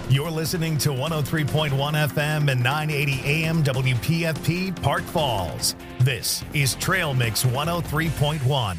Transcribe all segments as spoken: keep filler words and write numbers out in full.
You're listening to one oh three point one F M and nine eighty A M W P F P Park Falls. This is Trail Mix one oh three point one.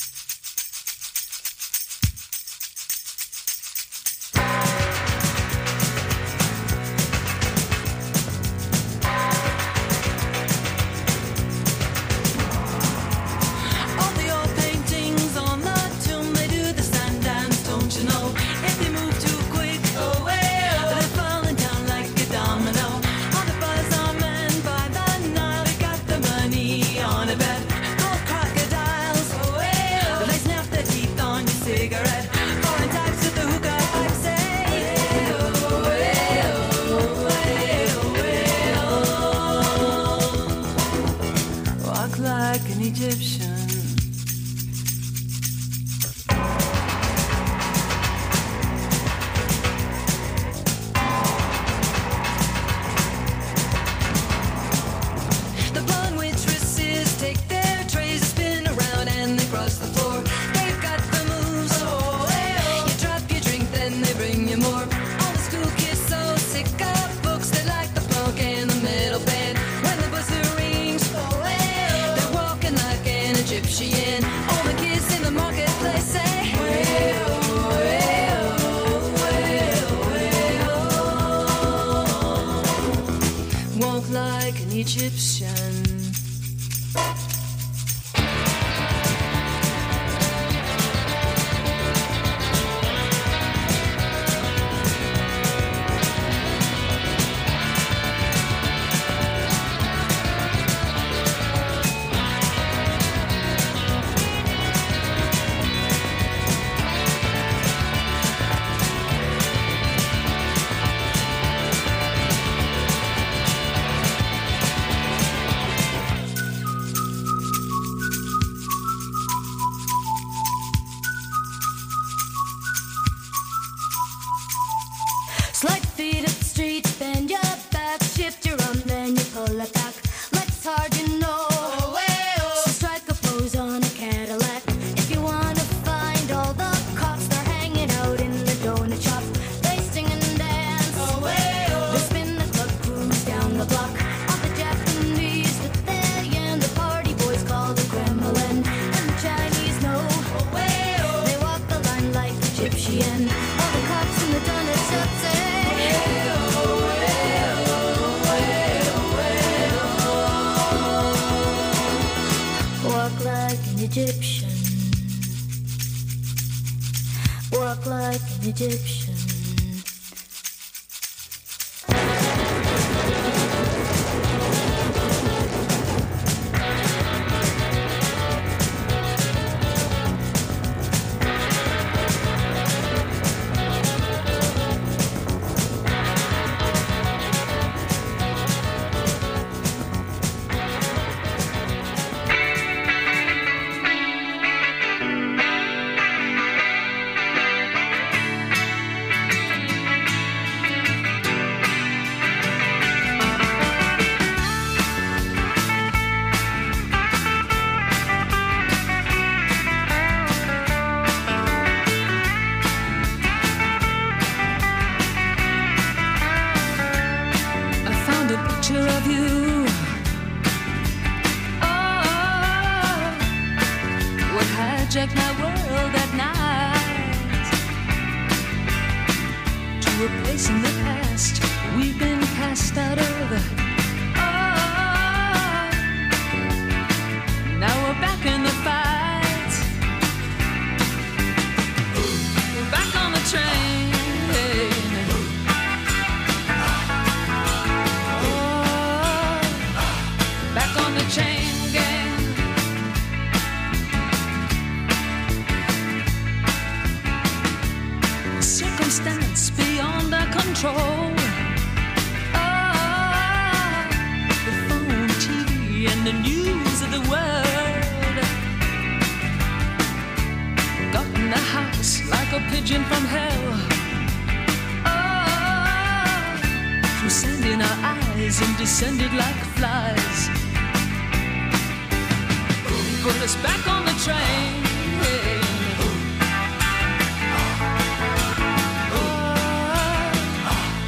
Put us back on the train. Oh,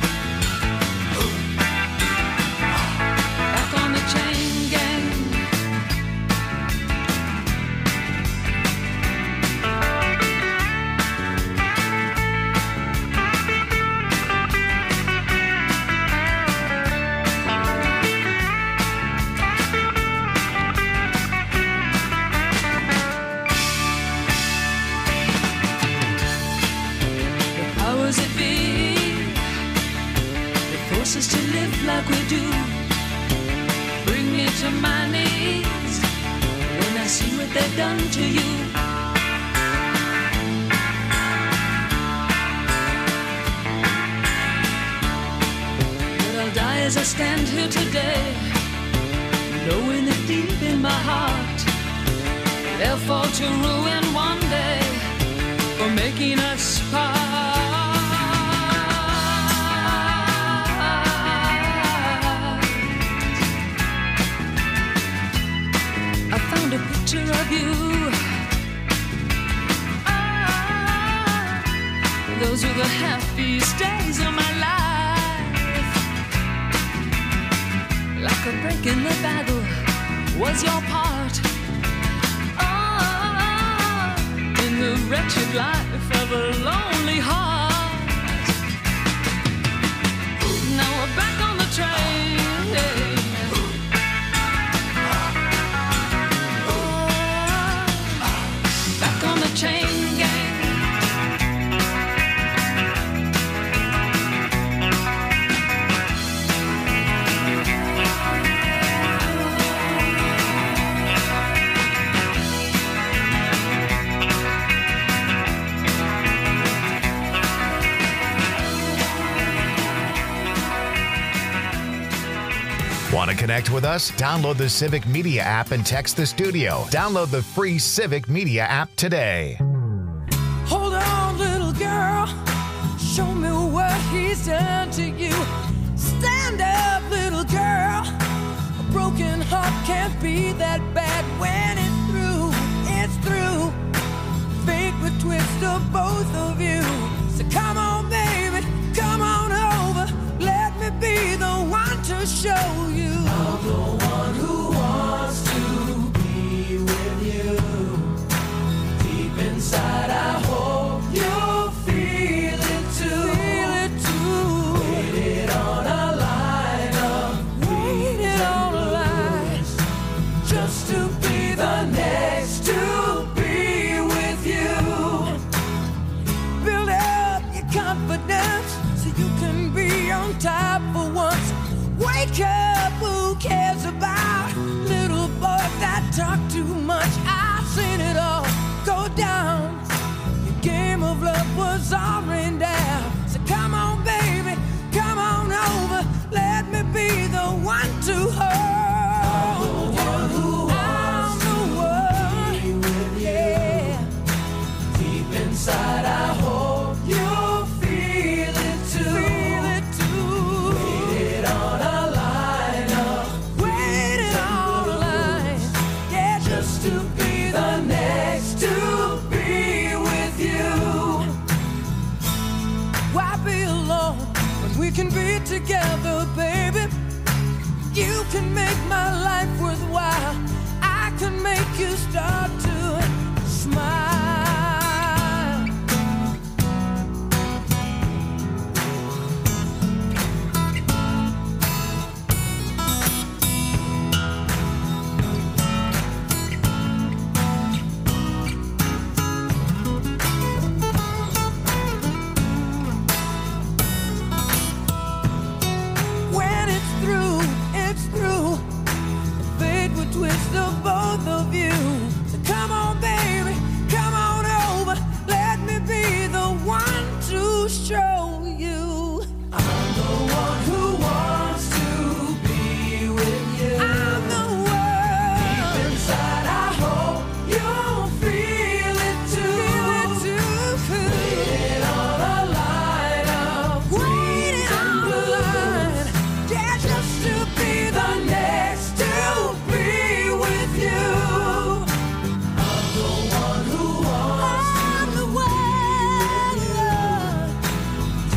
like we do bring me to my knees when I see what they've done to you. But I'll die as I stand here today, knowing that deep in my heart they'll fall to ruin one day for making us part. I found a picture of you. Ah, those were the happiest days of my life. Like a break in the battle was your part. Ah, in the wretched life of a lonely heart. Now we're back on the train. On the chain gang. Want to connect with us? Download the Civic Media app and text the studio. Download the free Civic Media app today. Hold on, little girl. Show me what he's done to you. Stand up, little girl. A broken heart can't be that bad when it's through. It's through. Fate would twist of both of you. So come on, baby. Come on over. Let me be the one to show you. I'm the one who wants to be with you. Deep inside, I hope you feel it too. Feel it too. Waited on a line of waited on a line just to be the next to be with you. Build up your confidence so you can be on top for once. Wake up, who cares about little boys that talk too much? I've seen it all go down. Your game of love was all rained down. So come on, baby, come on over. Let me be the one to hold you. I'm the one who wants to be with you. Yeah. Deep inside, I hope you feel it too. Feel it too. Waited on a line of waited on a line, yeah, just to be the next to be with you. Why be alone when we can be together, baby? You can make my life worthwhile. I can make you start to smile. When it's through, it's through. Fate would twist of both of you. So come on, baby, come on over. Let me be the one to show you. I'm the one who wants to be with you. I'm the one. Deep inside, I hope you'll feel it too. Feel it too. Waiting on a line of waiting on a line, yeah, just to be the next to be with you. I'm the one who wants I'm the one,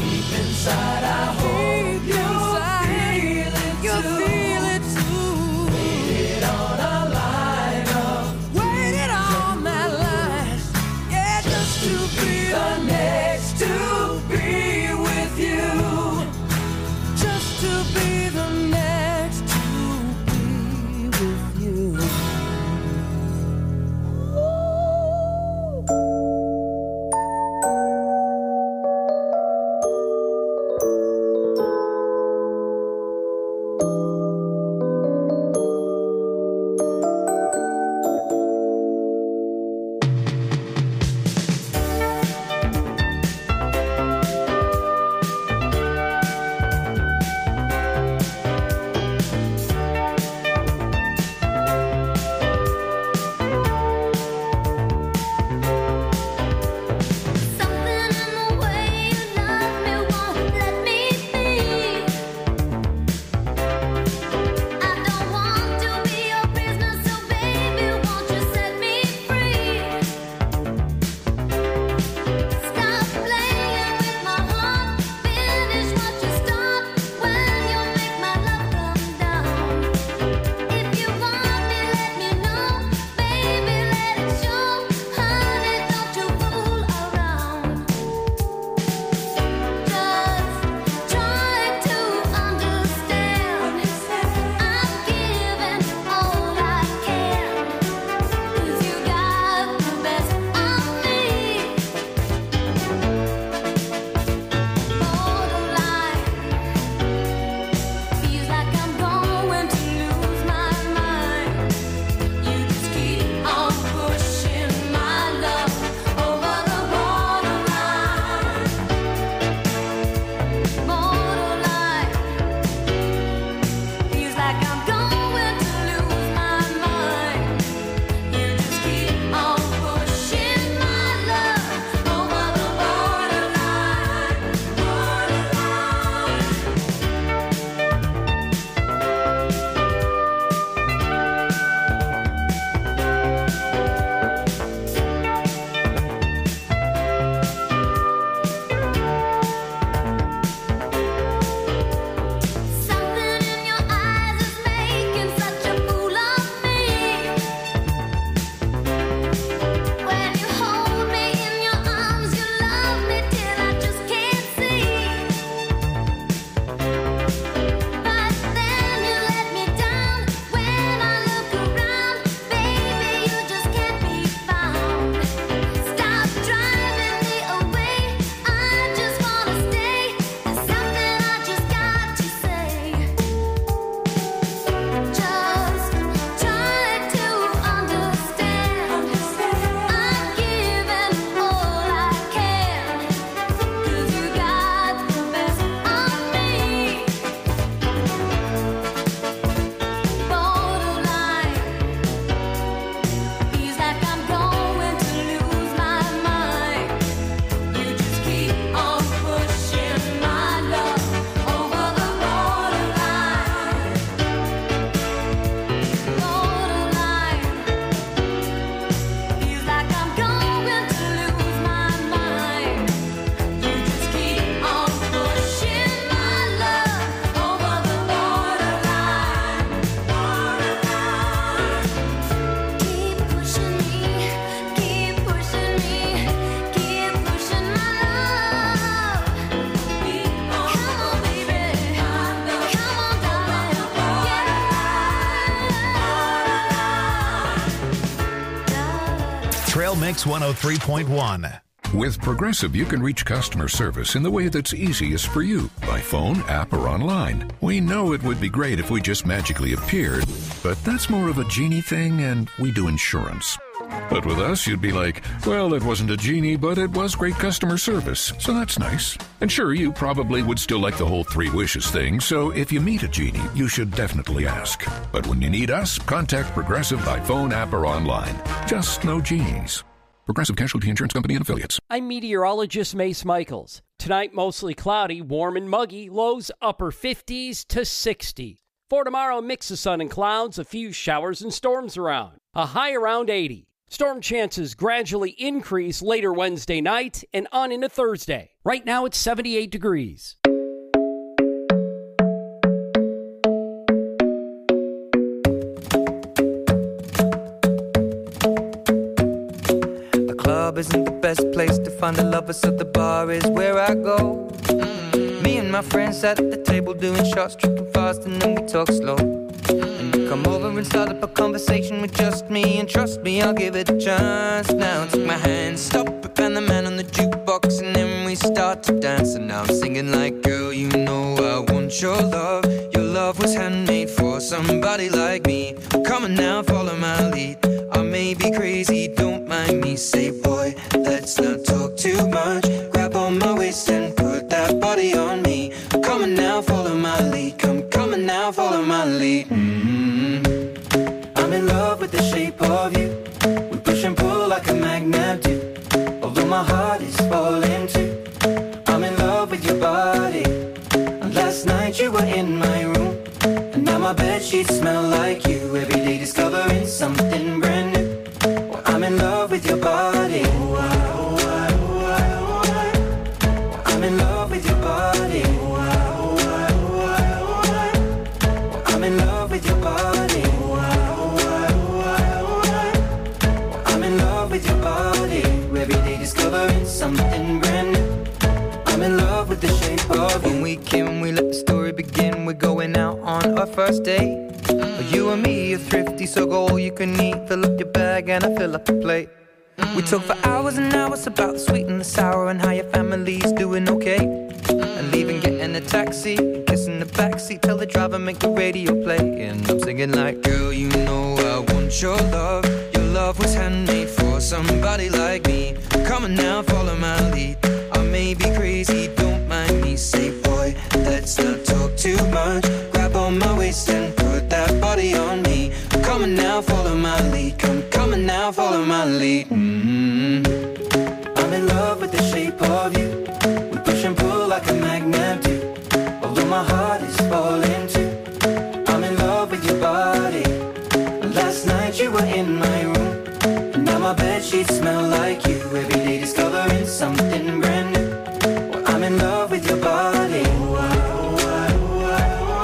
Mix one oh three point one. With Progressive, you can reach customer service in the way that's easiest for you, by phone, app, or online. We know it would be great if we just magically appeared, but that's more of a genie thing, and we do insurance. But with us, you'd be like, well, it wasn't a genie, but it was great customer service, so that's nice. And sure, you probably would still like the whole three wishes thing, so if you meet a genie, you should definitely ask. But when you need us, contact Progressive by phone, app, or online. Just no genies. Progressive Casualty Insurance Company and Affiliates. I'm meteorologist Mace Michaels. Tonight, mostly cloudy, warm and muggy, lows upper fifties to sixty. For tomorrow, mix of sun and clouds, a few showers and storms around. A high around eighty. Storm chances gradually increase later Wednesday night and on into Thursday. Right now, it's seventy-eight degrees. Isn't the best place to find the lovers, so the bar is where I go. Mm-hmm. Me and my friends at the table doing shots, tripping fast, and then we talk slow. Mm-hmm. And you come over and start up a conversation with just me, and trust me, I'll give it a chance. Now take my hand, stop it, and the man on the jukebox, and then we start to dance. And now I'm singing like, girl, you know I want your love. Your love was handmade for somebody like me. Come on now, follow my lead. I may be crazy, don't mind me. Say, boy, let's not talk too much. Grab on my waist and put that body on me. Come on now, follow my lead. Come, come on now, follow my lead. Mm-hmm. I'm in love with the shape of you. We push and pull like a magnet do. Although my heart is falling too. I'm in love with your body. And last night you were in my room. And now my bedsheets smell like you. Every day discovering something brand new. Well, I'm in love with your body. Oh, I, oh, I, oh, I, oh, I. I'm in love with your body. Oh, I, oh, I, oh, I, oh, I. Well, I'm in love with your body. Oh, I, oh, I, oh, I, oh, I. I'm in love with your body. Every day discovering something brand new. I'm in love with the shape of you. When we came, we let the story begin. We're going out on our first date. Mm. You and me are thrifty, so go all you can eat. Fill up your bag and I fill up the plate. Mm. We talk for hours and hours about the sweet and the sour and how your family's doing okay. Mm. And leaving, getting a taxi, kissing the backseat, tell the driver make the radio play. And I'm singing like, girl, you know I want your love. Your love was handmade for somebody like me. Come on now, follow my lead. I may be crazy, don't mind me. Say, boy, let's not talk too much. Grab on my waist and put that body on me. Come on now, follow my lead. Come, come on now, follow my lead. Mm-hmm. I'm in love with the shape of you. We push and pull like a magnet do. Although my heart is falling too. I'm in love with your body. Last night you were in my room. And now my bedsheets smell like you. Every day discovering something brand new. Well, I'm in love with your body. Oh, I, oh, I, oh, I, oh,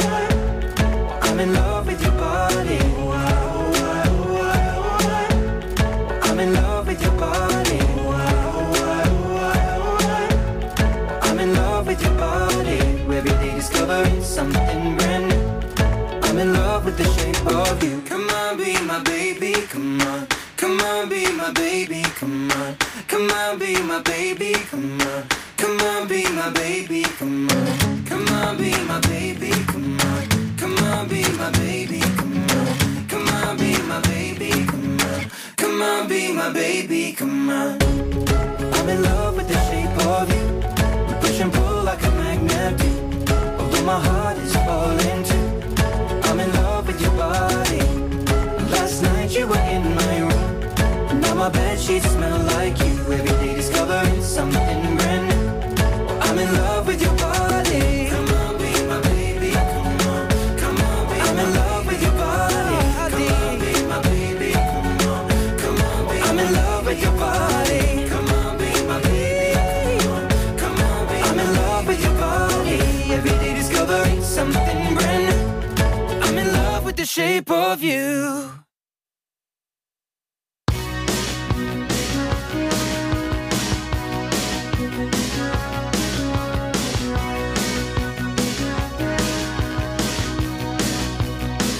I. I'm in love with your body. Oh, I, oh, I, oh, I, oh, I. I'm in love with your body. Oh, I, oh, I, oh, I, oh, I. I'm in love with your body. Every day discovering something brand new. I'm in love with the shape of you. Come on, be my baby, come on. Come on, be my baby, come on. Come on, be my baby, come on. Come on, be my baby, come on. Come on, be my baby, come on. Come on, be my baby, come on. Come on, be my baby, come on. Come on, be my baby, come on. I'm in love with the shape of you. We push and pull like a magnet do. Although my heart is falling too. I'm in love with your body. Last night you were in my room. Now my bedsheets smell like you. Every day discovering something brand new. I'm in love with your body. Come on, be my baby. Come on, come on, be I'm in love with your body. Come on, be my baby. Come on, come on, be I'm in love with your body. Come on, be my baby. Come on, come on, be I'm in love with your body. Every day discovering something brand new. I'm in love with the shape of you.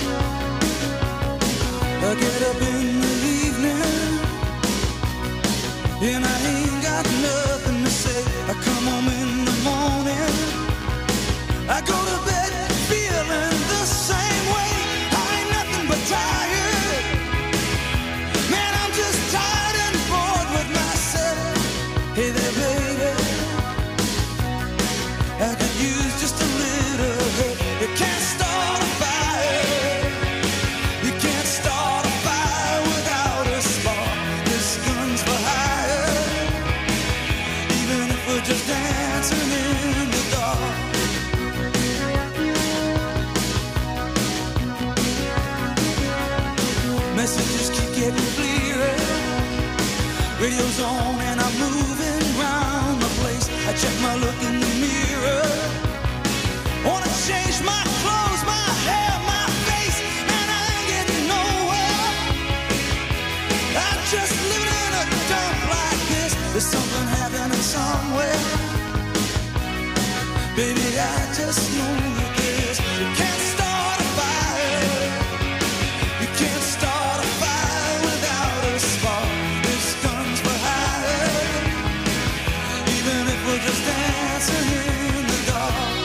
I get up in the evening, I could use just a little help. You can't start a fire. You can't start a fire without a spark. This gun's for hire. Even if we're just dancing in the dark. Messages keep getting clearer. Radio's on and I'm moving round the place. I check my look in the mirror. Wanna change my clothes, my hair, my face, and I ain't getting nowhere. I'm just living in a dump like this. There's something happening somewhere. Baby, I just know that this. You can't start a fire. You can't start a fire without a spark. This gun's for hire. Even if we're just dancing in the dark.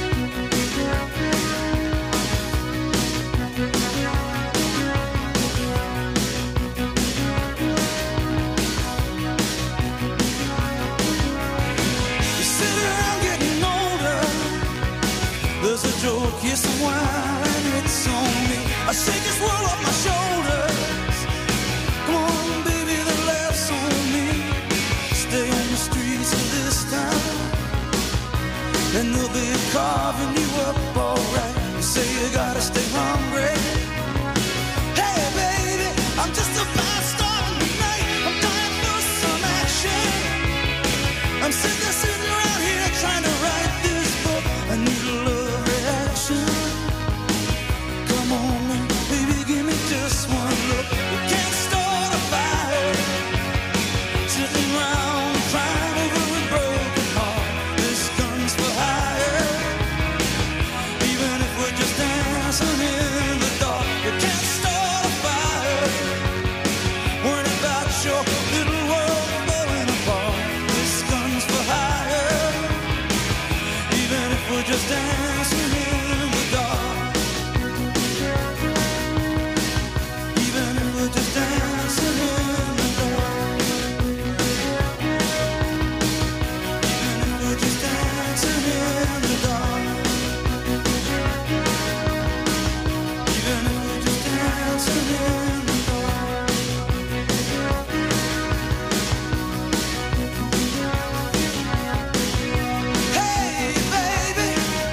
You sit around getting older. There's a joke, here's some wine, it's on me. I shake this world off my shoulders. Come on, baby, the laughs on me. Stay on the streets of this town, and they'll be carving you up alright. You say you gotta stay hungry. Hey, baby, I'm just about starting tonight. I'm dying for some action. I'm sitting there, sitting around here trying to write this book. I need a love reaction. Come on, now, baby, give me just one look. You can't start a fire. Sitting around crying over a broken heart. This gun's for hire. Even if we're just dancing in the dark. You can't start a fire. Worrying about your little world falling apart. This gun's for hire. Even if we're just dancing in the dark. Even if we're just dancing in the dark. Even if we're just dancing in the dark. Even if we're just dancing in the dark. Hey, baby.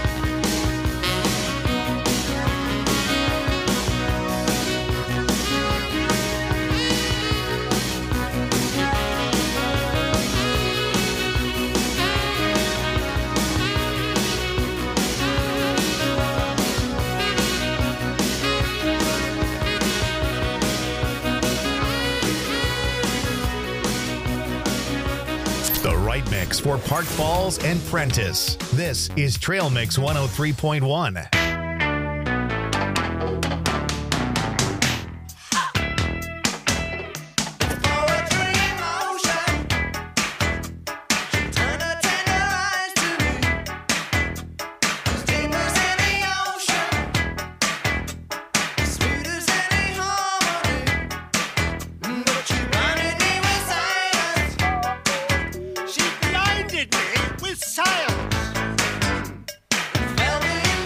The right mix for Park Falls and Prentice. This is Trail Mix one oh three point one. She blinded me with science. Fell in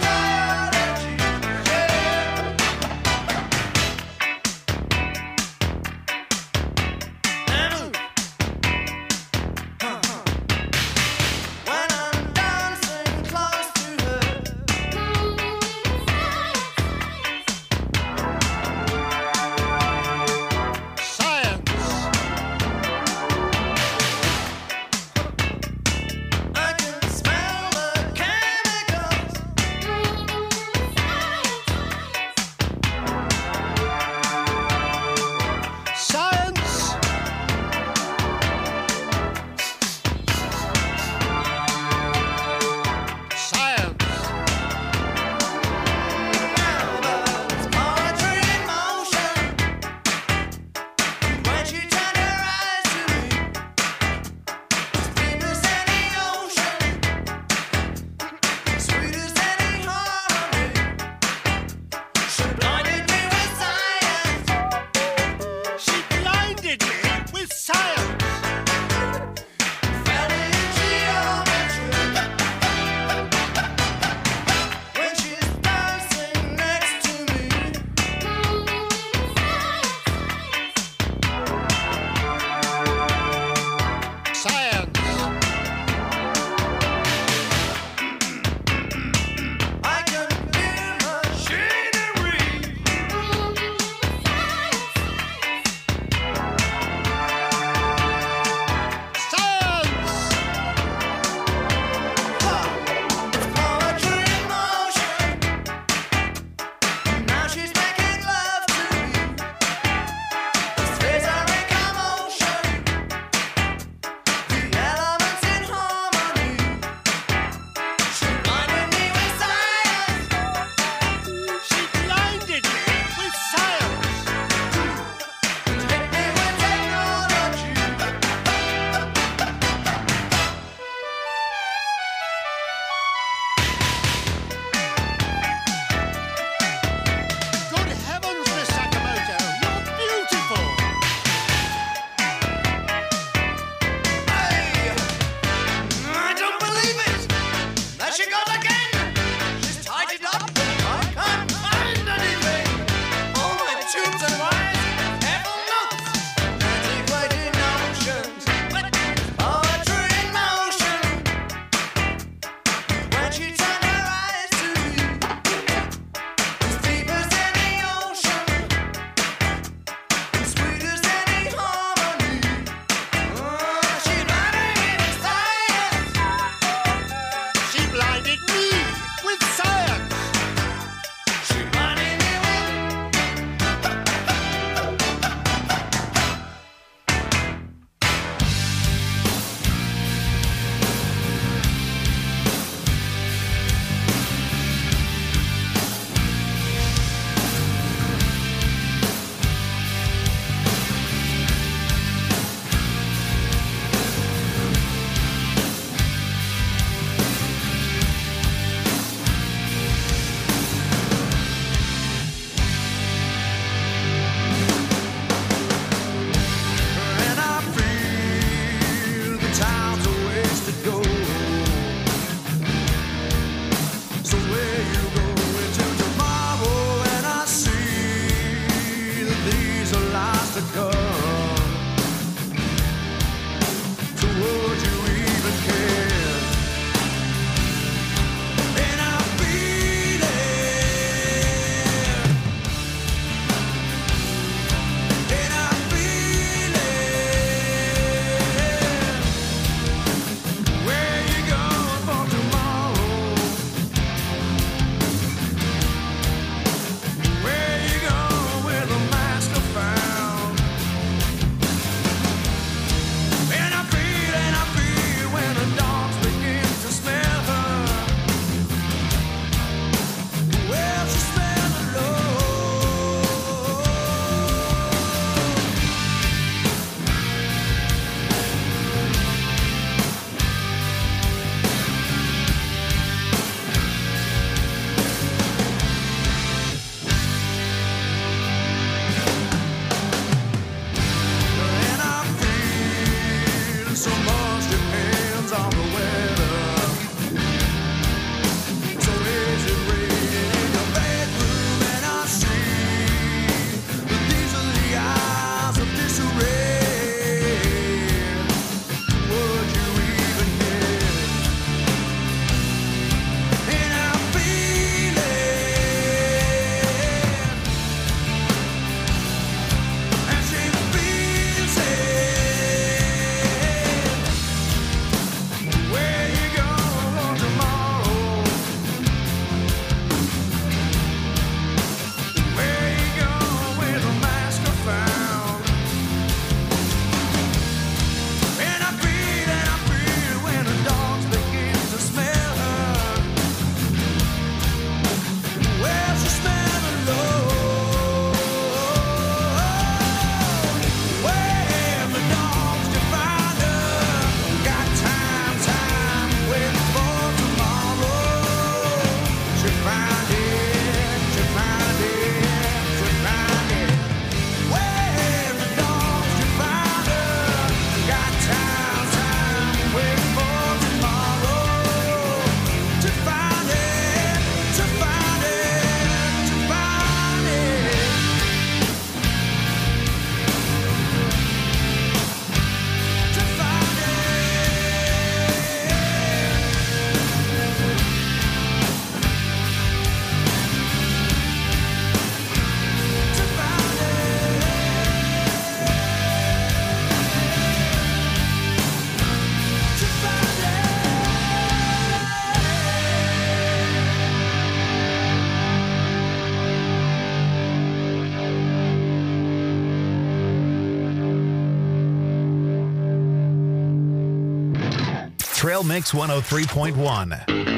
Trail Mix one oh three point one.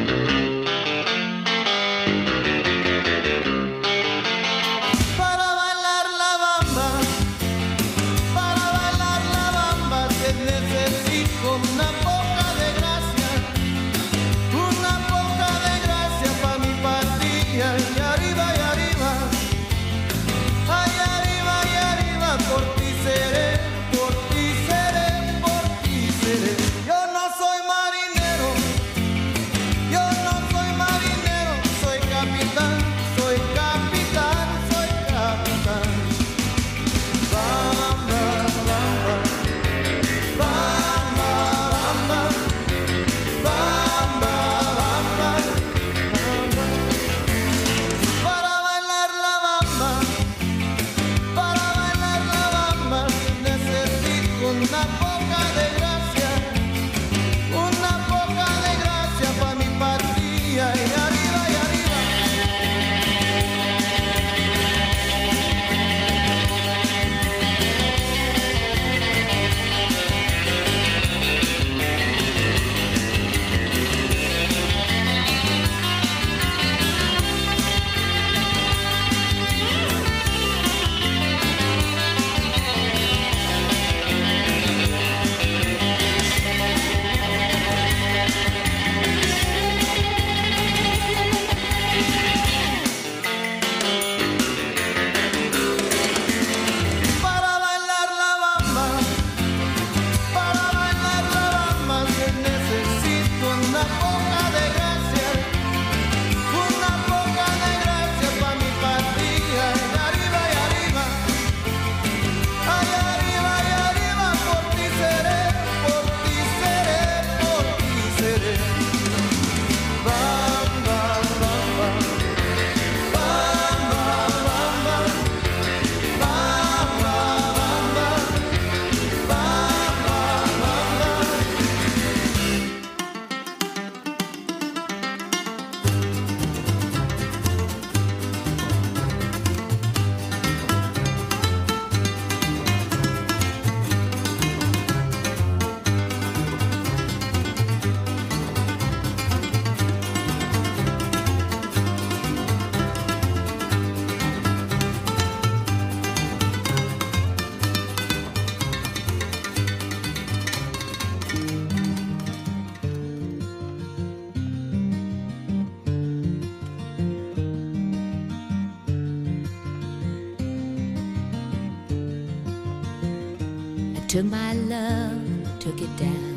Took my love, took it down.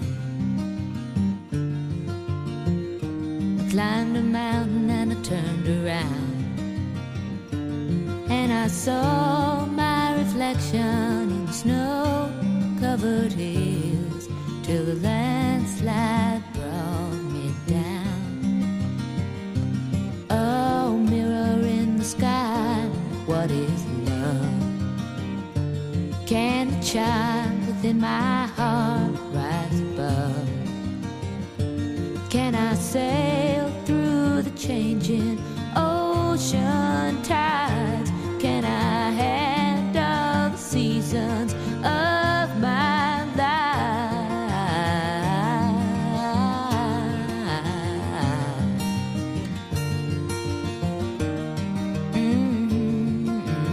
I climbed a mountain and I turned around, and I saw my reflection in snow-covered hills till the landslide brought me down. Oh, mirror in the sky, what is love? Can a child within my heart rise above? Can I sail through the changing ocean tides? Can I handle the seasons of my life? Mm-hmm.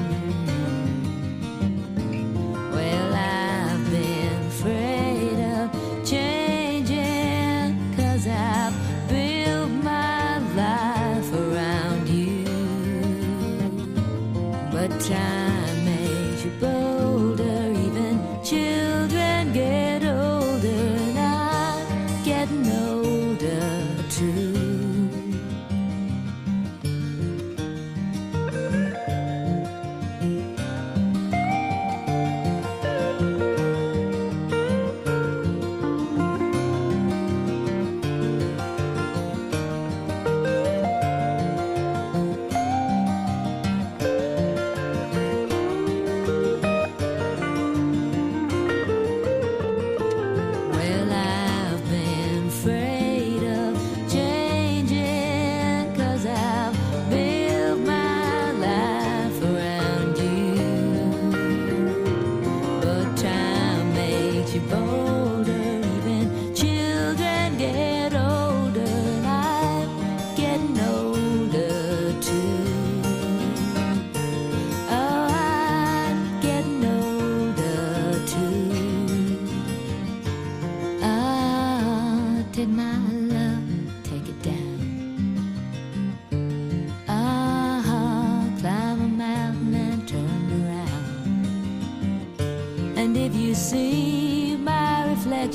Well, I've been afraid of changing, 'cause I've built my life around you. But time makes you bolder, even children get older, and I'm getting older too.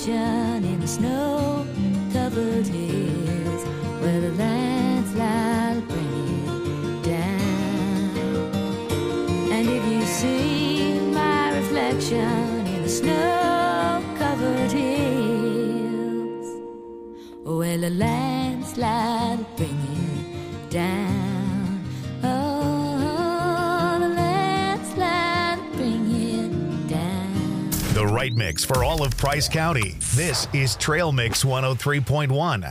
reflection in the snow-covered hills where the landslide bring it down. And if you see my reflection in the snow-covered hills, well, the landslide bring it down. Oh, the landslide bring it down. The right mix for all of Price County. This is Trail Mix one oh three point one.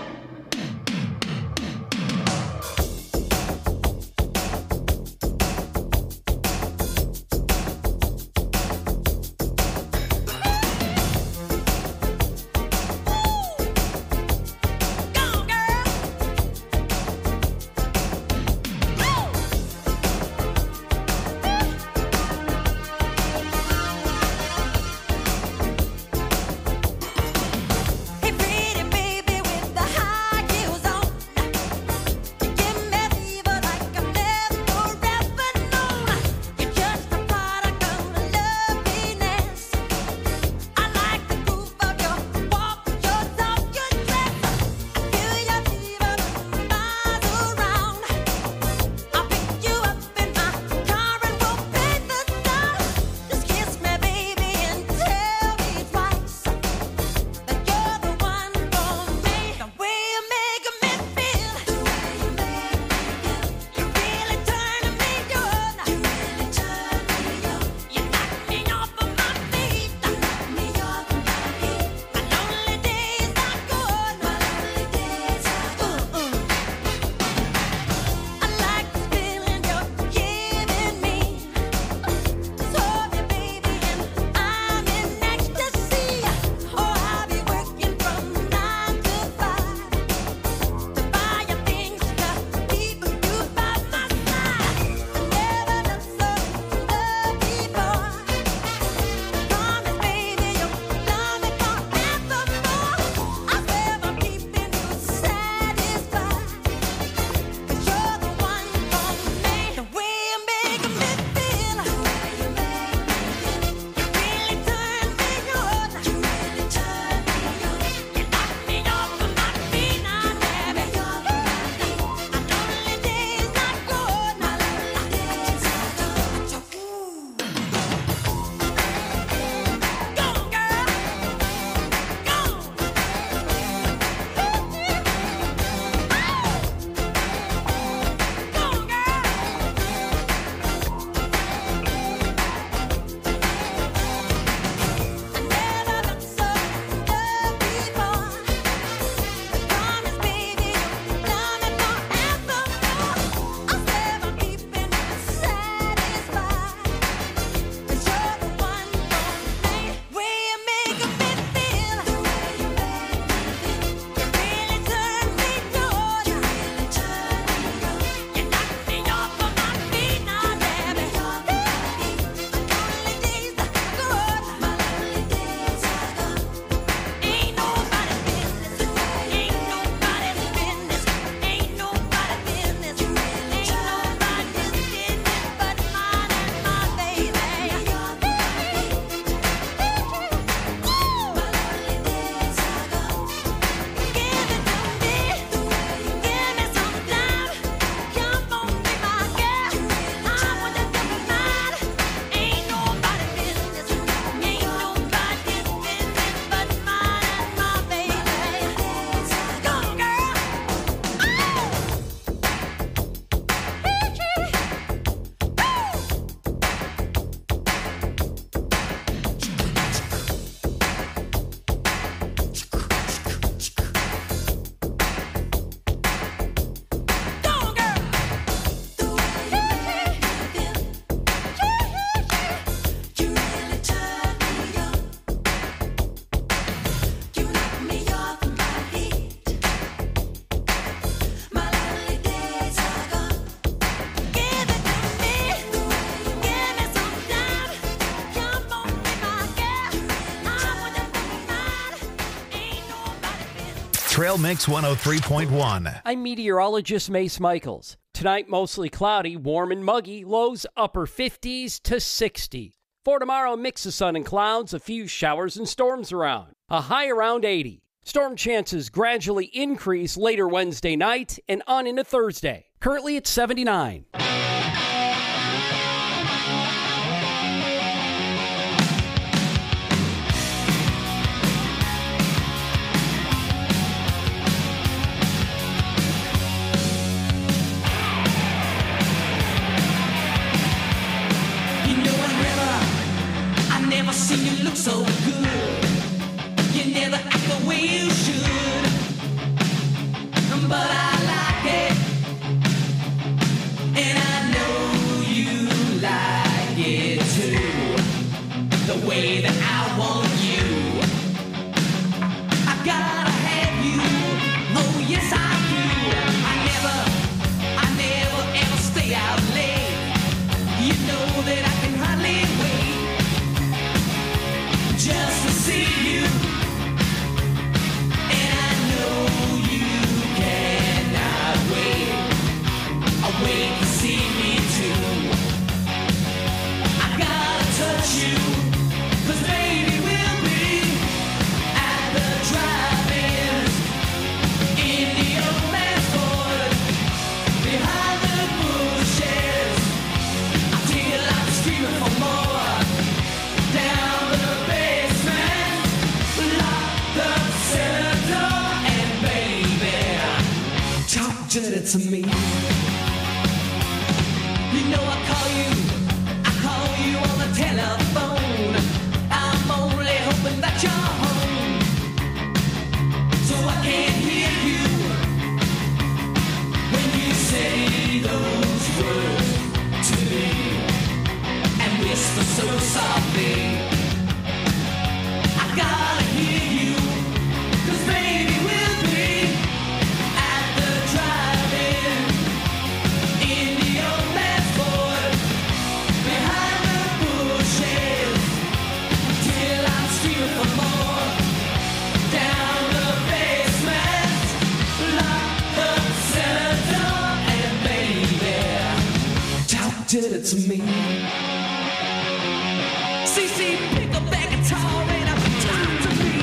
Trail Mix one oh three point one. I'm meteorologist Mace Michaels. Tonight, mostly cloudy, warm and muggy, lows upper fifties to sixty. For tomorrow, a mix of sun and clouds, a few showers and storms around. a high around eighty. Storm chances gradually increase later Wednesday night and on into Thursday. Currently at seventy-nine. Never seen you look so good. You never act the way you should. But I like it, and I know you like it too. The way that I want you, I gotta have you. Oh yes I do. I never, I never ever stay out late. You know that I can hardly wait just to see you, and I know you cannot wait. I wait to see me too. I gotta touch you, 'cause baby we'll be at the drive-ins in the old man's Ford, behind the bushes, until I'm screaming for more. Down the to me. You know I call you, I call you on the telephone. I'm only hoping that you're home, so I can hear you when you say those words to me and whisper so softly. I gotta hear you, 'cause baby we'll be at the drive. Did it to me. C C, pick up that guitar and I'm talk to me.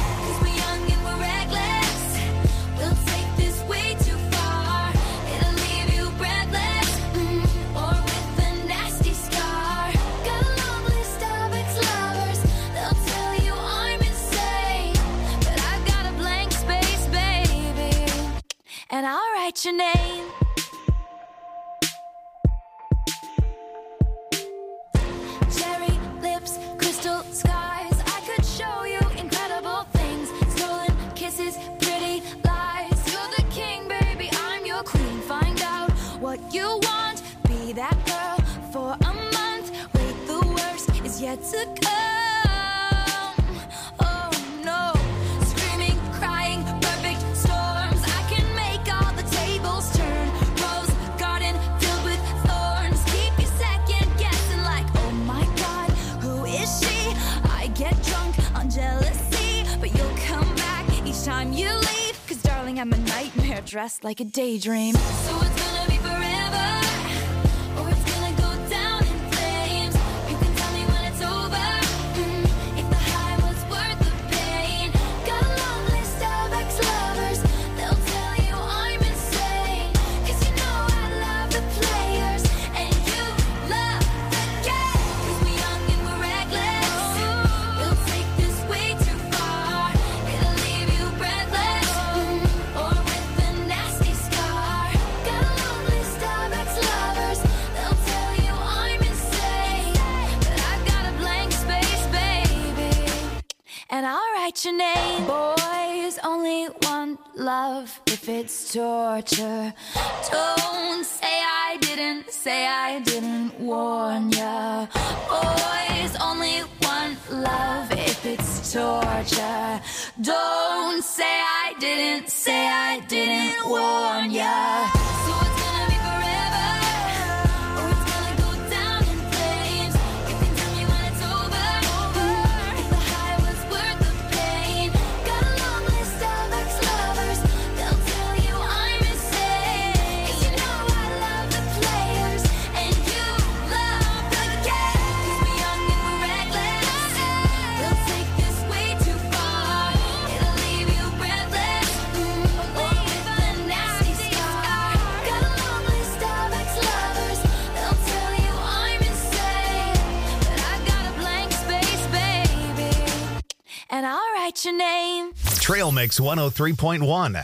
It'll lead write your name. Cherry lips, crystal skies. I could show you incredible things. Stolen kisses, pretty lies. You're the king, baby, I'm your queen. Find out what you want. Be that girl for a month. Wait, the worst is yet to come. Oh no. Screaming, crying, perfect storms. I can make all the tables turn. Rose garden filled with thorns. Keep you second guessing like, oh my god, who is she? I get drunk on jealousy, but you'll come back each time you leave. Cause darling, I'm a nightmare dressed like a daydream. So it's gonna be forever, or it's gonna go down in flames. You can tell me when it's over, mm, if the high was worth the pain. Got a long list of ex-lovers, they'll tell you I'm insane. Cause you know I love the players, and you love the game. Cause we're young and we're reckless, we'll take this way too far. It'll leave you breathless, mm, or with a nasty scar. Got a long list of ex-lovers, they'll tell you I'm insane. But I've got a blank space, baby, and I'll write your name. Boys only want love if it's torture. Don't say I didn't, say I didn't warn ya. Boys only want love if it's torture. Don't say I didn't, say I didn't warn ya. So it's gonna be forever, or it's gonna go down in flames. You can tell me when it's over, if the high was worth the pain. Got a long list of ex-lovers, they'll tell you I'm insane. Cause you know I love the players, and you love the game. Cause we're young and we're reckless, we'll take this way too far. It'll leave you breathless, mm, or with a nasty scar. Got a long list of ex-lovers, they'll tell you I'm insane. But I've got a blank space, baby, and I'll write your name. Trail Mix one oh three point one.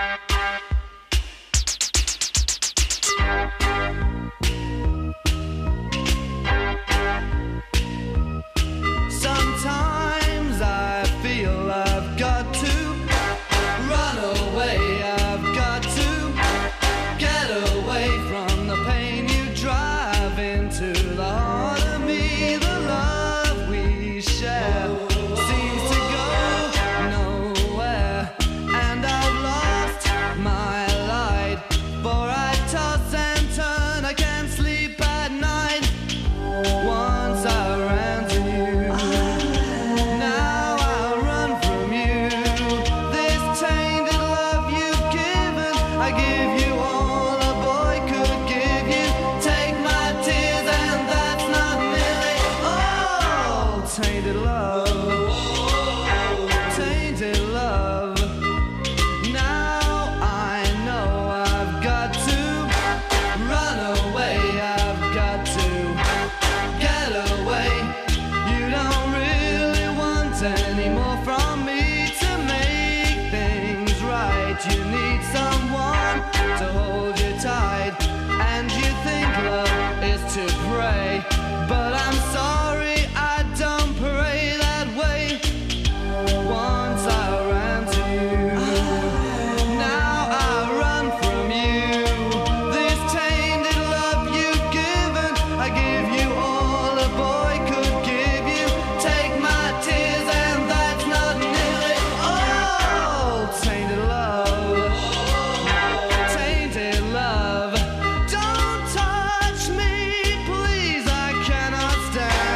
Sometimes I feel I've got to run away. I've got to get away from the pain you drive into the heart of me. The love we share seems to go nowhere, and I've lost my light. For I toss and turn, I can't sleep at night. Once I ran to you, now I run from you. This tainted love you've given, I give you all a boy could give you. Take my tears and that's not nearly all. Tainted love, tainted love. Now I know I've got to run away. I've got to get away. You don't really want any more from me to make things right. You need someone to hold you tight, and you think love is to pray. But I'm sorry, I don't pray that way. Once I ran to you, now I run from you. This tainted love you've given, I give you all a boy could give you. Take my tears and that's not nearly all. Tainted love, tainted love. Don't touch me, please, I cannot stand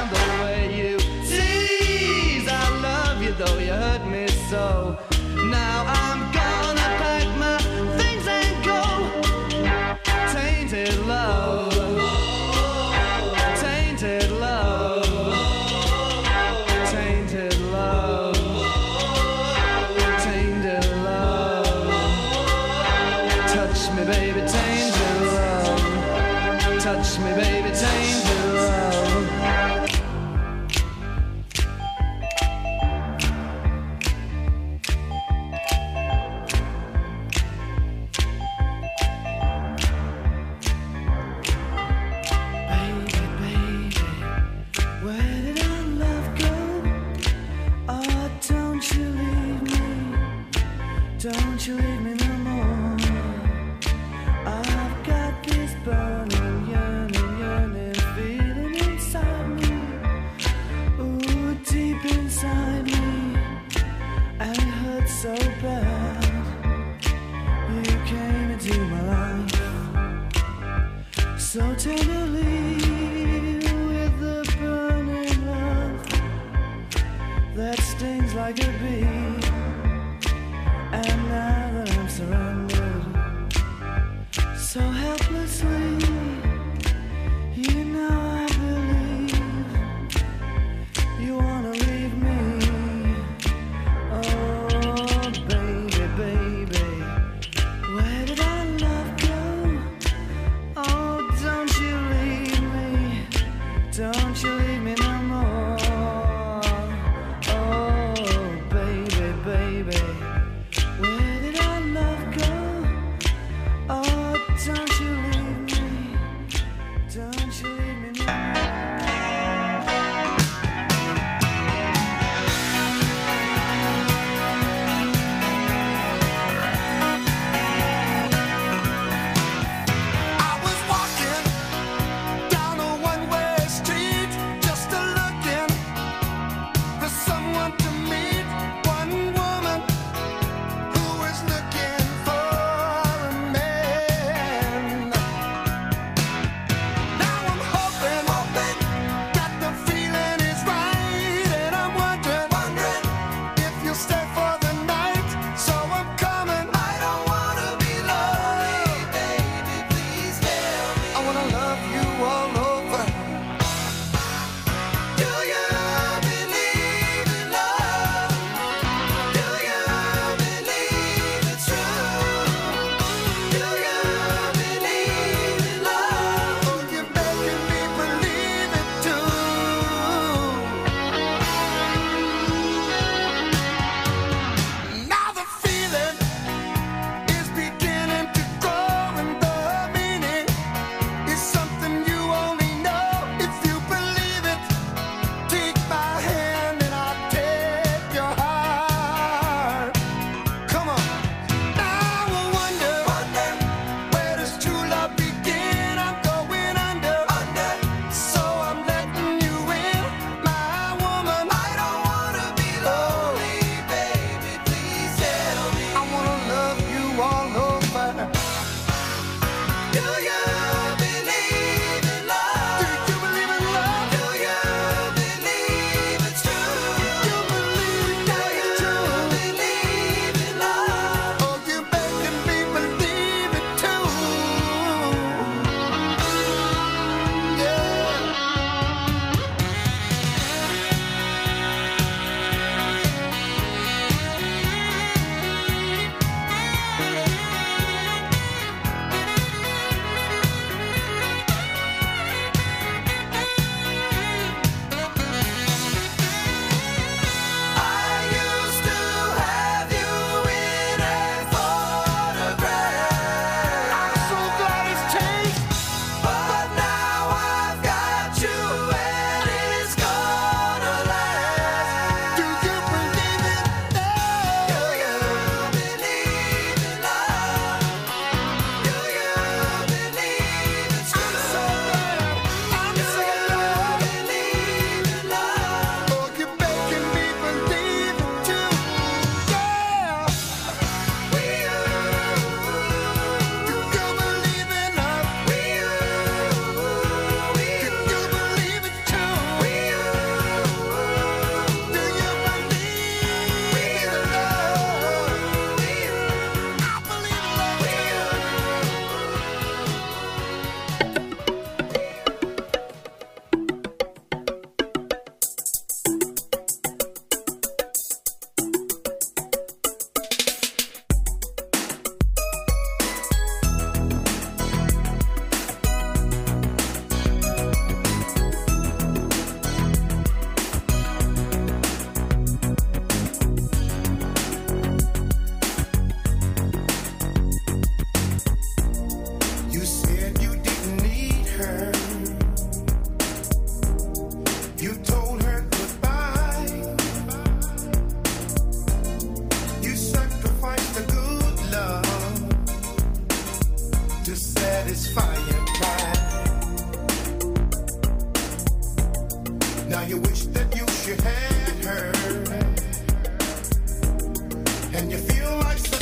I could be. And now that I'm surrendered so helplessly, you know I believe you wanna leave me. Oh, baby, baby, where did our love go? Oh, don't you leave me, don't you leave me no more. Oh, baby, baby, where did our love go? Oh, don't you leave me, don't you leave me no more. I was walking down a one-way street, just a looking for someone to meet. One woman who was looking for a man. Now I'm hoping, hoping that the feeling is right, and I'm wondering, wondering if you'll stay for the night. So I'm coming. I don't wanna be lonely, baby. Please tell me. I wanna love you all over. Do you believe in love? Do you believe it's true? Do you believe in love? Oh, you're making me believe it too. Now the feeling is beginning to grow, and the meaning is something you only know if you believe it. Take my hand and I'll take your heart. Come on. Now I wonder, wonder where does true love begin? I'm going under, under. So I'm letting you in, my woman. I don't wanna be lonely, baby. Please tell me. I wanna love you all over. Do you believe in love? Do you believe in love? Do you believe it's true? Do you believe that it's true? Believe in love? Oh, you're making me believe it too. Yeah. I used to have you in a photograph. I'm so glad it's changed, but now I've got you and it's gonna last. Do you believe in love? Do you believe in love? Do you believe it's true? I'm so glad, I'm so glad. Believe in love. Oh, you're making me believe it too. Yeah. We do you believe in love? We do you believe it too? We do you believe in love? You said you didn't need her. You told her goodbye. You sacrificed a good love to satisfy your pride. Now you wish that you should have her, and you feel like